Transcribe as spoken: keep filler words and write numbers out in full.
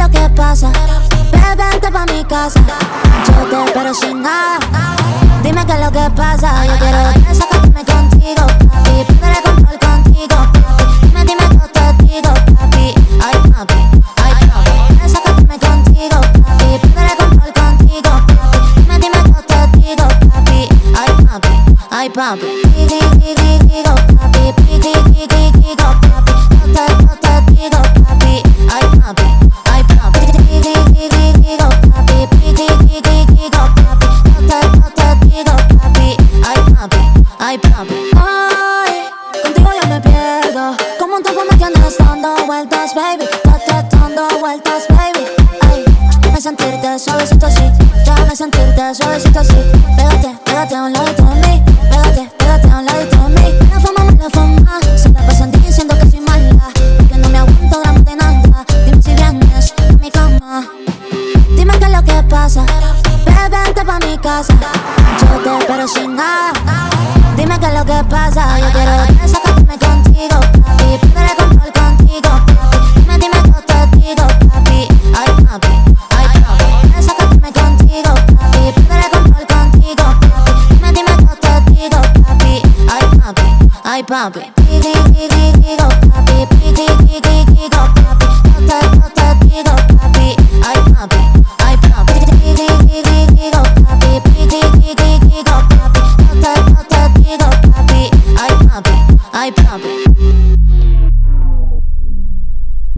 lo que pasa. Vente pa' mi casa, yo te espero sin nada. Dime qué es lo que pasa. Yo quiero desacatarme contigo, papi. Prender el control contigo, papi. Dime, dime qué te digo, papi. Ay, papi, ay, papi. Desacatarme contigo, papi. Prender el control contigo, papi. Dime, dime qué te digo, papi. Ay, papi, ay, papi. Digo, digo, papi. Digo, digo, papi. Yo te, yo te digo, papi. Ay, papi, ay, papi. Digo, digo, papi. Digo, papi. Yo te, yo te digo, papi. Ay, papi, ay, papi. Ay, contigo yo me pierdo. Como un topo me tienes dando vueltas, baby. Date dando vueltas, baby. Ay, déjame sentirte suavecito así. Déjame sentirte suavecito así. Pégate, pégate a un ladito de mí. Pégate, pégate a un ladito de mí. La fama, la fama. Se la pasan diciendo que soy mala, que no me aguanto gramos de nada. Dime si vienes a mi cama. Dime qué es lo que pasa. Vente pa' mi casa, yo te espero sin nada. Dime qué es lo que pasa. Yo quiero desacatarme contigo, papi. Prender el control contigo, papi. Dime, dime qué te digo, papi. Ay, papi, ay, papi. Desacatarme contigo, papi. Prender el control contigo, papi. Dime, dime qué te digo, papi. Ay, papi, ay, papi. Digo, digo, papi. Digo, digo, papi.